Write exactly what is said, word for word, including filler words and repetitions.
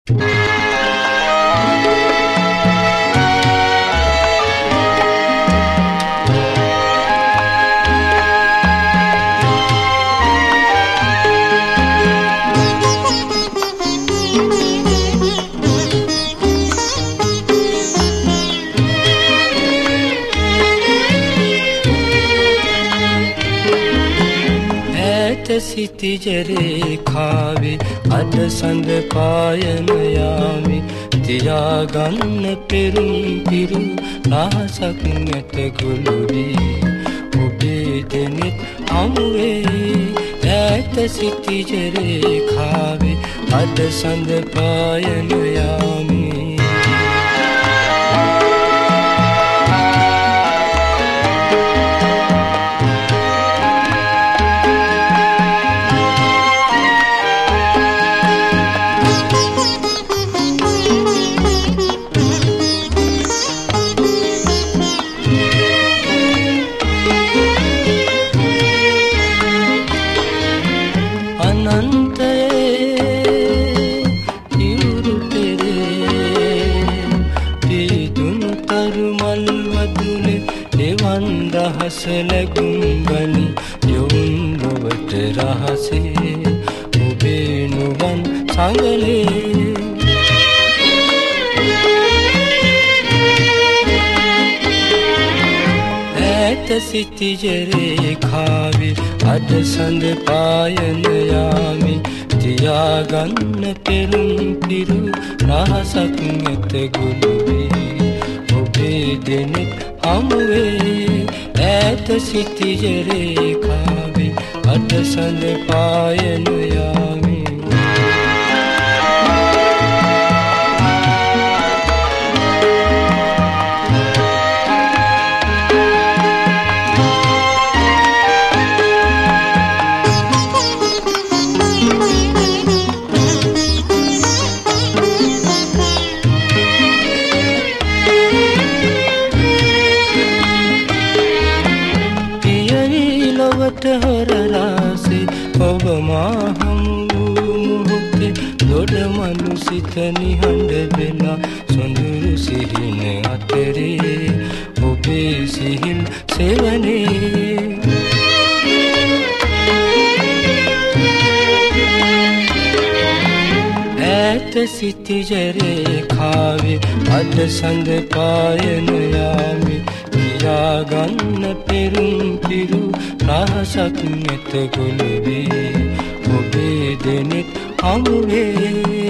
සිතිජරේ කාවේ අද සඳ පායන යාමි තියාගන්න පෙරුම් පිරු රහසක් නැත ගුළුවී ඔබේ දෙනෙත් හමුවේ ඈත සිතිජරේ කාවේ අද සඳ පායන යාමි ලැබුම්ගනි යොවුන් ලොවට රහසේ ඔබේ නුවන් සඟලේ ඈත සිතිජරේ කාවේ අද සඳ පායන යාමි තියාගන්න පෙරුම් පිරු රහසක් නැත ගුළුවී ඔබේ දෙනෙත් හමුවේ ඈත සිතිජරේ කාවේ අද සඳ පායන යාමි හොරරාසේ ඔබ මා හමු මොහොතේ දොඩමලු සිත නිහඬ වෙලා සොඳුරු සිහින අතරේ ඔබේ සිහිල් සෙවනේ ඈත සිතිජරේ කාවේ අද සඳ පායන යාමි තියාගන්න පෙරුම් පිරු රහසක් නැත ගුළුවී ඔබේ දෙනෙත් හමුවේ